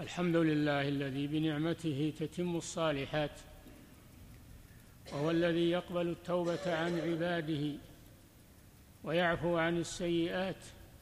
الحمد لله الذي بنعمته تتم الصالحات، وهو الذي يقبل التوبة عن عباده ويعفو عن السيئات،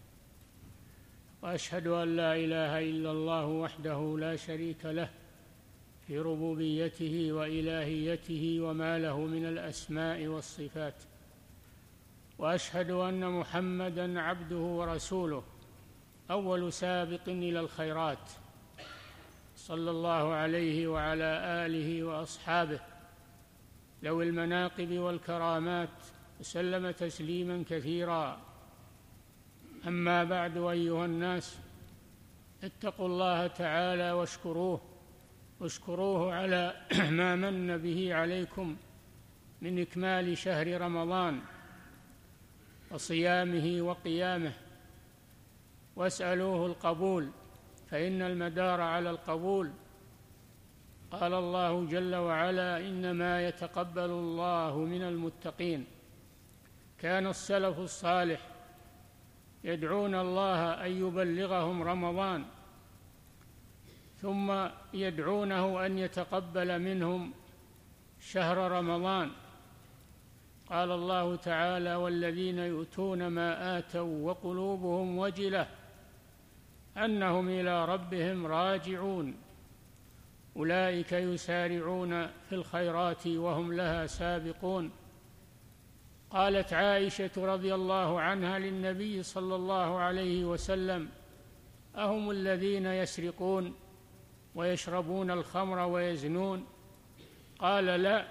وأشهد أن لا إله إلا الله وحده لا شريك له في ربوبيته وإلهيته وما له من الأسماء والصفات، وأشهد أن محمدًا عبده ورسوله أول سابق إلى الخيرات، صلى الله عليه وعلى آله وأصحابه ذوي المناقب والكرامات، وسلم تسليماً كثيراً. أما بعد، أيها الناس، اتقوا الله تعالى واشكروه على ما من به عليكم من إكمال شهر رمضان وصيامه وقيامه، واسألوه القبول، فإن المدار على القبول. قال الله جل وعلا: إنما يتقبل الله من المتقين. كان السلف الصالح يدعون الله أن يبلغهم رمضان، ثم يدعونه أن يتقبل منهم شهر رمضان. قال الله تعالى: والذين يؤتون ما آتوا وقلوبهم وجلة أنهم إلى ربهم راجعون أولئك يسارعون في الخيرات وهم لها سابقون. قالت عائشة رضي الله عنها للنبي صلى الله عليه وسلم: أهم الذين يسرقون ويشربون الخمر ويزنون؟ قال: لا.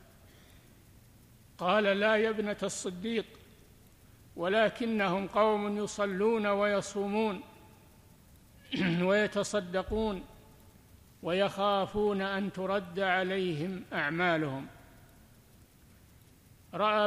قال: لا يا ابنة الصديق، ولكنهم قوم يصلون ويصومون ويتصدقون ويخافون أن ترد عليهم أعمالهم. رأى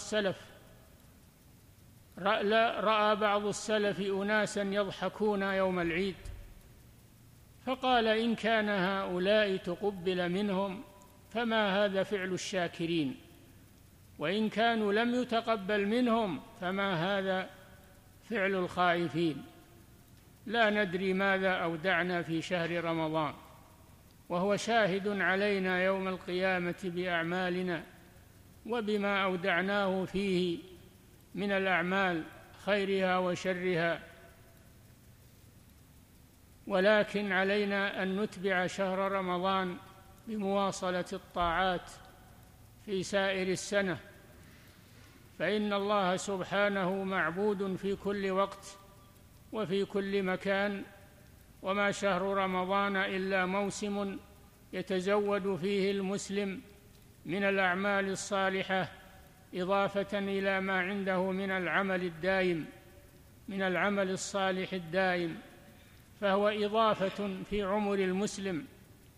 بعض السلف أناسا يضحكون يوم العيد، فقال: إن كان هؤلاء تقبل منهم فما هذا فعل الشاكرين، وإن كانوا لم يتقبل منهم فما هذا فعل الخائفين. لا ندري ماذا أودعنا في شهر رمضان، وهو شاهد علينا يوم القيامة بأعمالنا وبما أودعناه فيه من الأعمال خيرها وشرها، ولكن علينا أن نتبع شهر رمضان بمواصلة الطاعات في سائر السنة، فإن الله سبحانه معبود في كل وقت وفي كل مكان، وما شهر رمضان إلا موسم يتزود فيه المسلم من الأعمال الصالحة، إضافة إلى ما عنده من العمل الصالح الدائم، فهو إضافة في عمر المسلم،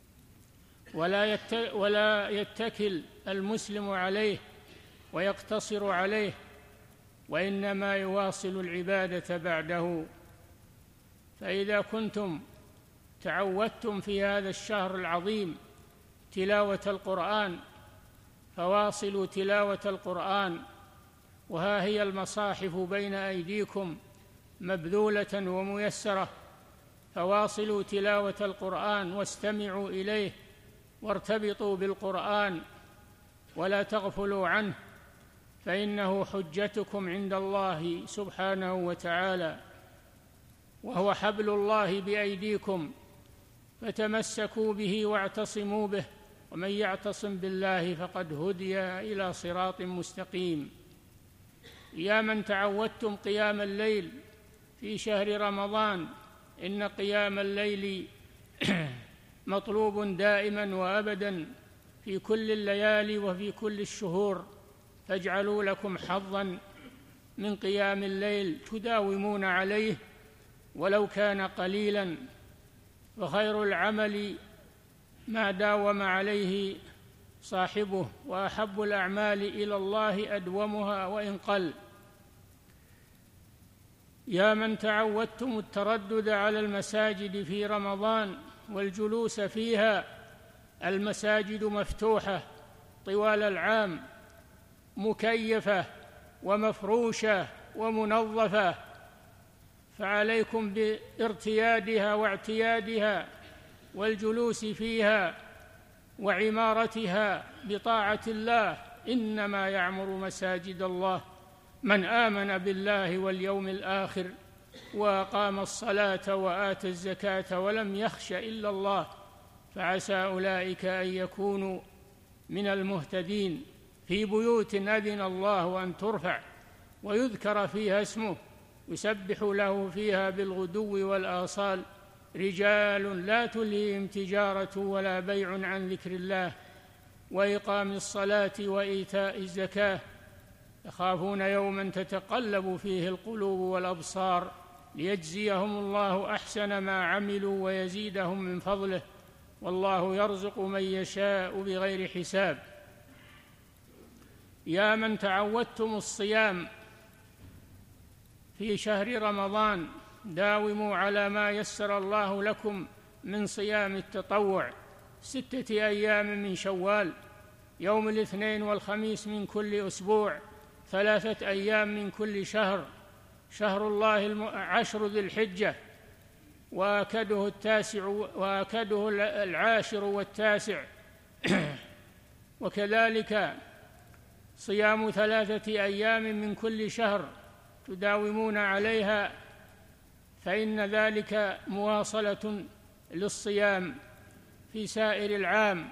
ولا يتكل المسلم عليه ويقتصر عليه، وإنما يواصل العبادة بعده. فإذا كنتم تعودتم في هذا الشهر العظيم تلاوة القرآن فواصلوا تلاوة القرآن، وها هي المصاحف بين أيديكم مبذولة وميسرة، فواصلوا تلاوة القرآن واستمعوا إليه وارتبطوا بالقرآن ولا تغفلوا عنه، فإنه حجتكم عند الله سبحانه وتعالى، وهو حبل الله بأيديكم، فتمسكوا به واعتصموا به، ومن يعتصم بالله فقد هدي إلى صراط مستقيم. يا من تعودتم قيام الليل في شهر رمضان، إن قيام الليل مطلوب دائما وأبدا في كل الليالي وفي كل الشهور، فاجعلوا لكم حظا من قيام الليل تداومون عليه ولو كان قليلا، وخير العمل ما داوم عليه صاحبه، وأحب الأعمال إلى الله أدومها وإن قل. يا من تعودتم التردد على المساجد في رمضان والجلوس فيها، المساجد مفتوحة طوال العام، مكيفة ومفروشة ومنظفة، فعليكم بارتيادها واعتيادها والجلوس فيها وعمارتها بطاعة الله. إنما يعمر مساجد الله من آمن بالله واليوم الآخر وأقام الصلاة وآتى الزكاة ولم يخش إلا الله، فعسى أولئك أن يكونوا من المهتدين. في بيوت أذن الله أن ترفع ويذكر فيها اسمه يسبح له فيها بالغدو والآصال رجال لا تلهيهم تجارة ولا بيع عن ذكر الله وإقام الصلاة وإيتاء الزكاة يخافون يوما تتقلب فيه القلوب والأبصار ليجزيهم الله أحسن ما عملوا ويزيدهم من فضله والله يرزق من يشاء بغير حساب. يا من تعودتم الصيام في شهر رمضان داوموا على ما يسر الله لكم من صيام التطوع 6 أيام من شوال، يوم الاثنين والخميس من كل أسبوع، 3 أيام من كل شهر، شهر الله 10 ذي الحجة وآكده 10 والتاسع وكذلك صيام 3 أيام من كل شهر تداومون عليها، فإن ذلك مواصلة للصيام في سائر العام.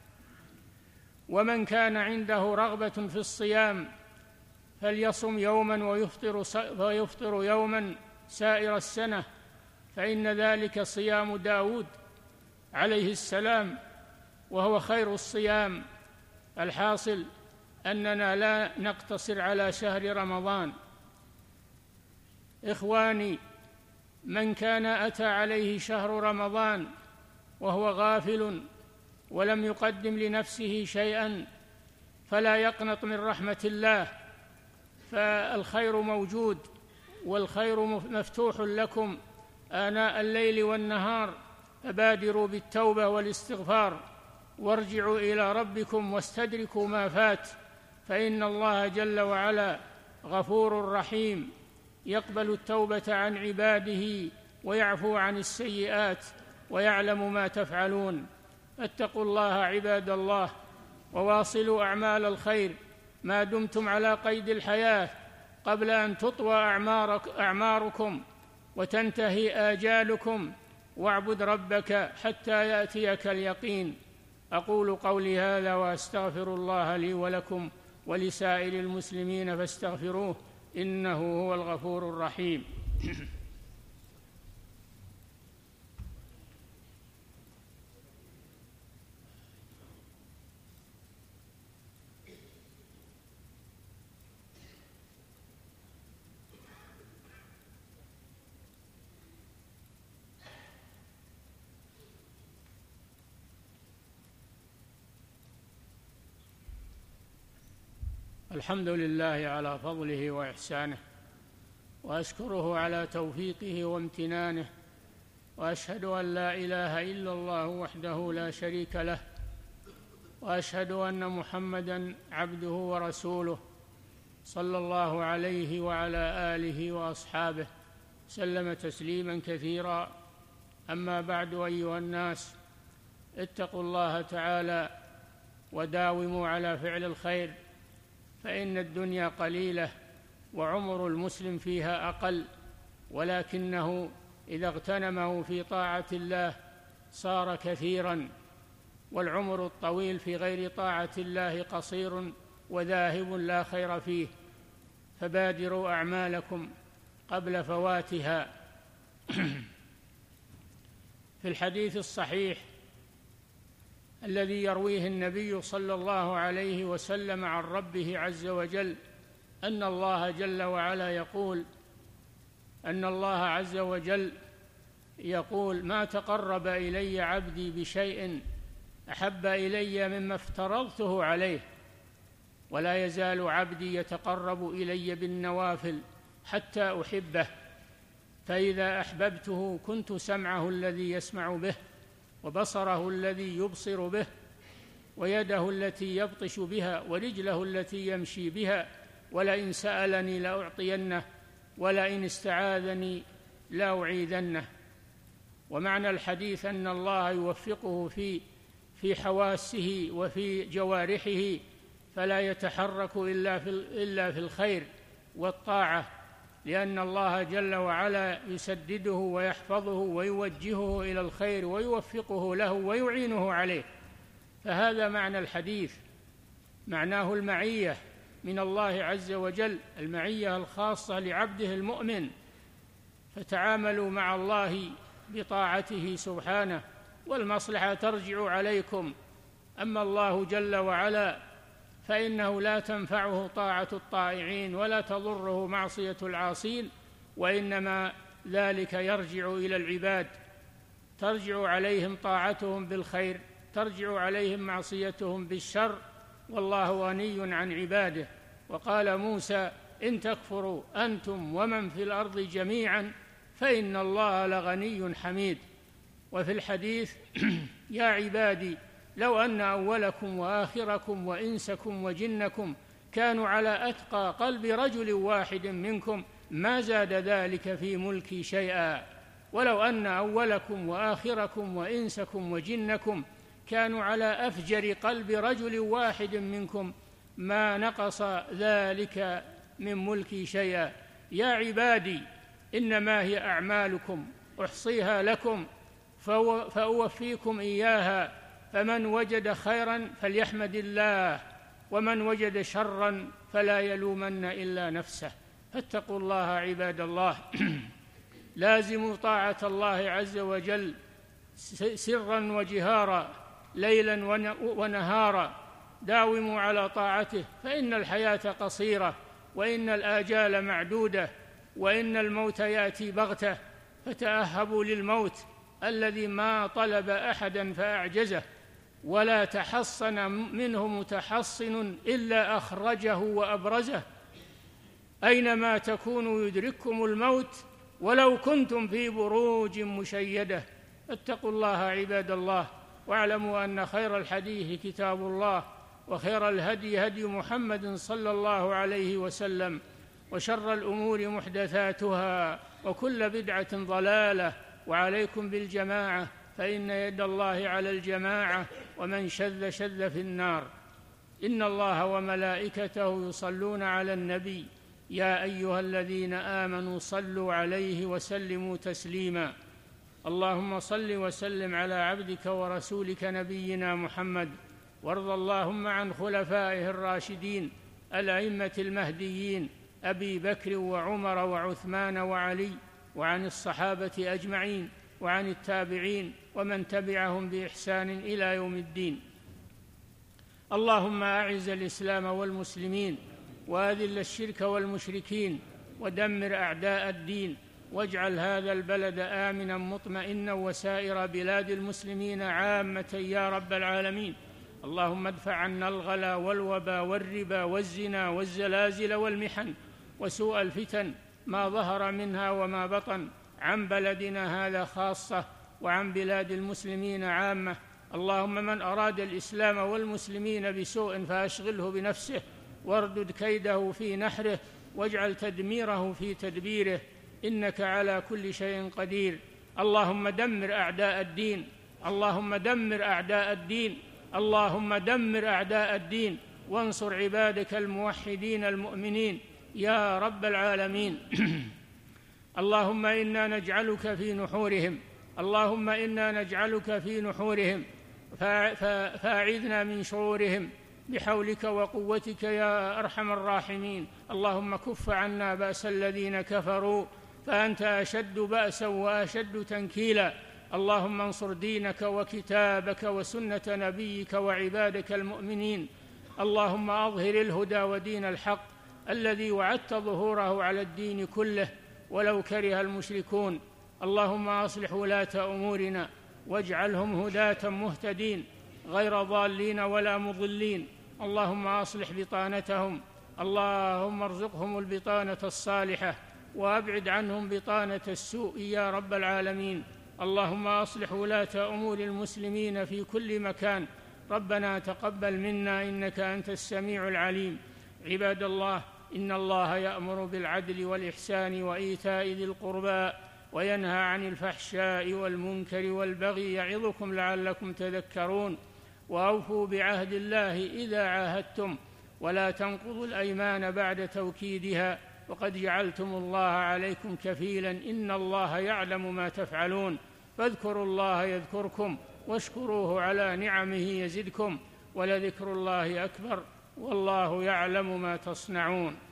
ومن كان عنده رغبة في الصيام فليصم يوما ويفطر يوما سائر السنة، فإن ذلك صيام داود عليه السلام وهو خير الصيام. الحاصل أننا لا نقتصر على شهر رمضان. إخواني، من كان أتى عليه شهر رمضان وهو غافل ولم يقدم لنفسه شيئا فلا يقنط من رحمة الله، فالخير موجود والخير مفتوح لكم آناء الليل والنهار، فبادروا بالتوبة والاستغفار وارجعوا إلى ربكم واستدركوا ما فات، فإن الله جل وعلا غفور رحيم يقبل التوبة عن عباده ويعفو عن السيئات ويعلم ما تفعلون. اتقوا الله عباد الله وواصلوا أعمال الخير ما دمتم على قيد الحياة قبل أن تطوى أعماركم وتنتهي آجالكم، واعبد ربك حتى يأتيك اليقين. أقول قولي هذا وأستغفر الله لي ولكم ولسائر المسلمين فاستغفروه إنه هو الغفور الرحيم. الحمد لله على فضله وإحسانه، وأشكره على توفيقه وامتنانه، وأشهد أن لا إله إلا الله وحده لا شريك له، وأشهد أن محمدًا عبده ورسوله صلى الله عليه وعلى آله وأصحابه سلم تسليمًا كثيرا. أما بعد، أيها الناس، اتقوا الله تعالى وداوموا على فعل الخير، فإن الدنيا قليلة وعمر المسلم فيها أقل، ولكنه إذا اغتنمه في طاعة الله صار كثيراً، والعمر الطويل في غير طاعة الله قصير وذاهب لا خير فيه، فبادروا أعمالكم قبل فواتها. في الحديث الصحيح الذي يرويه النبي صلى الله عليه وسلم عن ربه عز وجل أن الله جل وعلا يقول أن الله عز وجل يقول: ما تقرب إلي عبدي بشيء أحب إلي مما افترضته عليه، ولا يزال عبدي يتقرب إلي بالنوافل حتى أحبه، فإذا أحببته كنت سمعه الذي يسمع به، وبصره الذي يبصر به، ويده التي يبطش بها، ورجله التي يمشي بها، ولئن سألني لأعطينه، ولئن استعاذني لأعيذنه. ومعنى الحديث أن الله يوفقه في حواسه وفي جوارحه فلا يتحرك إلا في الخير والطاعة، لأن الله جل وعلا يسدده ويحفظه ويوجهه إلى الخير ويوفقه له ويعينه عليه. فهذا معنى الحديث، معناه المعية من الله عز وجل، المعية الخاصة لعبده المؤمن. فتعاملوا مع الله بطاعته سبحانه، والمصلحة ترجع عليكم. أما الله جل وعلا فإنه لا تنفعه طاعة الطائعين ولا تضره معصية العاصين، وإنما ذلك يرجع إلى العباد، ترجع عليهم طاعتهم بالخير، ترجع عليهم معصيتهم بالشر، والله غني عن عباده. وقال موسى: إن تكفروا أنتم ومن في الأرض جميعا فإن الله لغني حميد. وفي الحديث: يا عبادي لو أن أولكم وآخركم وإنسكم وجنكم كانوا على أتقى قلب رجل واحد منكم ما زاد ذلك في ملكي شيئا. ولو أن أولكم وآخركم وإنسكم وجنكم كانوا على أفجر قلب رجل واحد منكم ما نقص ذلك من ملكي شيئا. يا عبادي إنما هي أعمالكم أحصيها لكم فأوفيكم إياها، فمن وجد خيرا فليحمد الله، ومن وجد شرا فلا يلومن إلا نفسه. فاتقوا الله عباد الله. لازموا طاعة الله عز وجل سرا وجهارا، ليلا ونهارا، داوموا على طاعته، فإن الحياة قصيرة، وإن الآجال معدودة، وإن الموت يأتي بغتة. فتأهبوا للموت الذي ما طلب أحدا فأعجزه، ولا تحصن منه متحصن إلا أخرجه وأبرزه. أينما تكونوا يدرككم الموت ولو كنتم في بروج مشيدة. اتقوا الله عباد الله، واعلموا أن خير الحديث كتاب الله، وخير الهدي هدي محمد صلى الله عليه وسلم، وشر الأمور محدثاتها، وكل بدعة ضلالة. وعليكم بالجماعة، فإن يد الله على الجماعة، ومن شذ شذ في النار. إن الله وملائكته يصلون على النبي، يا أيها الذين آمنوا صلوا عليه وسلموا تسليما. اللهم صل وسلم على عبدك ورسولك نبينا محمد، وارض اللهم عن خلفائه الراشدين الأئمة المهديين أبي بكر وعمر وعثمان وعلي، وعن الصحابة أجمعين، وعن التابعين ومن تبعهم بإحسان إلى يوم الدين. اللهم أعز الإسلام والمسلمين، وأذل الشرك والمشركين، ودمر أعداء الدين، واجعل هذا البلد آمنا مطمئنا، وسائر بلاد المسلمين عامة يا رب العالمين. اللهم ادفع عنا الغلا والوبا والربا والزنا والزلازل والمحن وسوء الفتن ما ظهر منها وما بطن، عن بلدنا هذا خاصة وعن بلاد المسلمين عامة. اللهم من أراد الإسلام والمسلمين بسوء فأشغله بنفسه، واردد كيده في نحره، واجعل تدميره في تدبيره، إنك على كل شيء قدير. اللهم دمر أعداء الدين، اللهم دمر أعداء الدين، اللهم دمر أعداء الدين، وانصر عبادك الموحدين المؤمنين يا رب العالمين. اللهم إنا نجعلك في نحورهم، اللهم إنا نجعلك في نحورهم، فأعذنا من شرورهم بحولك وقوتك يا أرحم الراحمين. اللهم كف عنا بأس الذين كفروا، فأنت أشد بأسا وأشد تنكيلا. اللهم انصر دينك وكتابك وسنة نبيك وعبادك المؤمنين. اللهم أظهر الهدى ودين الحق الذي وعدت ظهوره على الدين كله ولو كره المشركون. اللهم أصلح ولاة أمورنا، واجعلهم هداة مهتدين غير ضالين ولا مضلين. اللهم أصلح بطانتهم، اللهم ارزقهم البطانة الصالحة، وأبعد عنهم بطانة السوء يا رب العالمين. اللهم أصلح ولاة أمور المسلمين في كل مكان. ربنا تقبل منا إنك أنت السميع العليم. عباد الله، إن الله يأمر بالعدل والإحسان وإيتاء ذي القربى وينهى عن الفحشاء والمنكر والبغي يعظكم لعلكم تذكرون. وأوفوا بعهد الله إذا عاهدتم ولا تنقضوا الأيمان بعد توكيدها وقد جعلتم الله عليكم كفيلا إن الله يعلم ما تفعلون. فاذكروا الله يذكركم واشكروه على نعمه يزدكم ولذكر الله أكبر والله يعلم ما تصنعون.